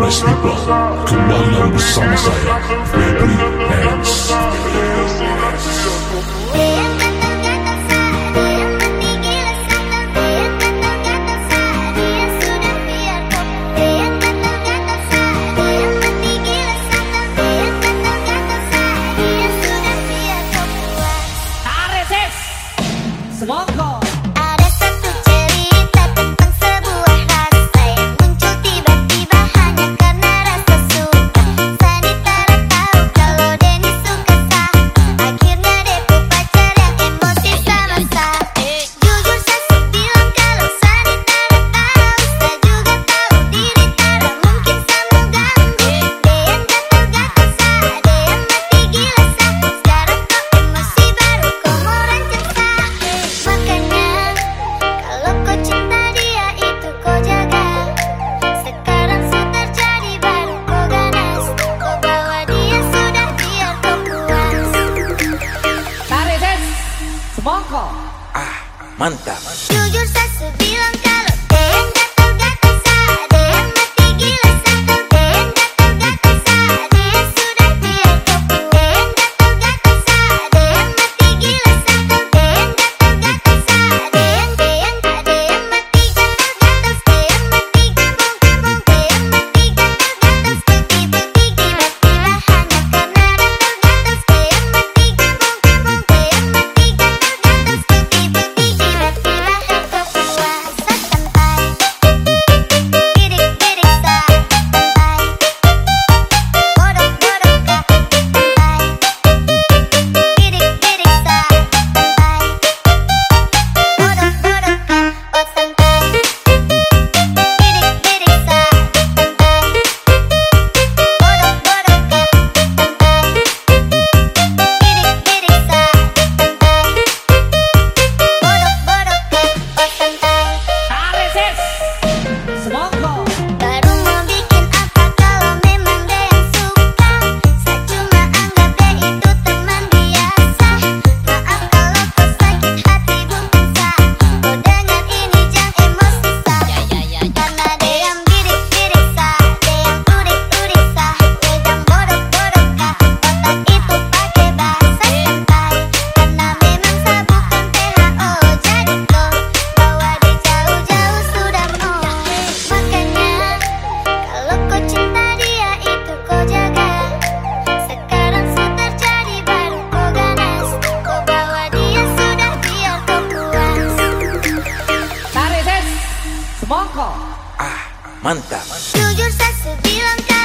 Nice people, kembali bersama saya Febri Hands. Semongko. Ada satu cerita tentang sebuah rasa yang muncul tiba-tiba hanya karena rasa suka. Sani tak tahu kalau Denny suka sah. Akhirnya Deku pacar yang emosi sama sah. Jujur saya bilang kalau Sani tak tahu. Saya juga tahu diri Tara mungkin sama ganggu. Dean gatal-gatal sah, Dean mati gila sah. Sekarang kau emosi baru kau mau rancang sah. Makanya kalau kau cinta dia itu kau jaga. Sekarang sudah jadi baru kau ganas. Kau bawa dia sudah biar kau puas. Tarik ses. Semongko. Mantap. Jujur saya bilang kalau Dean gatal-gatal sah, Dean mati gila sah. Dean gatal-gatal sah, dia sudah biar kau puas. Dean gatal-gatal sah, Dean mati gila sah. Dean gatal-gatal sah, Dean mati gatal-gatal. Dean mati gabung-gabung. Dean mati gatal-gatal seperti bukti tiba-tiba hanya karena gatal-gatal. Dean mati gabung-gabung. Dean mati gatal-gatal seperti bukti tiba-tiba kau puas. Santai, bidik-bidik sah, santai, bodoh-bodoh kah, santai, bidik-bidik sah, santai, bodoh-bodoh kah, oh santai, bidik-bidik sah, santai, bodoh-bodoh kah, santai, bidik-bidik sah, santai, bodoh-bodoh kah, oh santai. Tarik ses. Semongko. Baru mau bikin apa kalau memang dia yang suka. Saya cuma anggap dia itu teman biasa. Maaf kalau kau sakit hati bukan sah. Kau dengar ini jangan emosi sah. Karena dia yang bidik-bidik sah, dia yang udik-udik sah. Dia yang bodoh-bodoh kah, otak itu pakai bahasa santai. Karena memang saya bukan THO, jadi kau bawa dia jauh-jauh sudah mau. Makanya kalau kau cinta dia itu kau jaga. Sekarang sudah jadi baru kau ganas. Kau bawa dia sudah biar kau puas. Tarik ses. Semongko. Mantap. Jujur saya bilang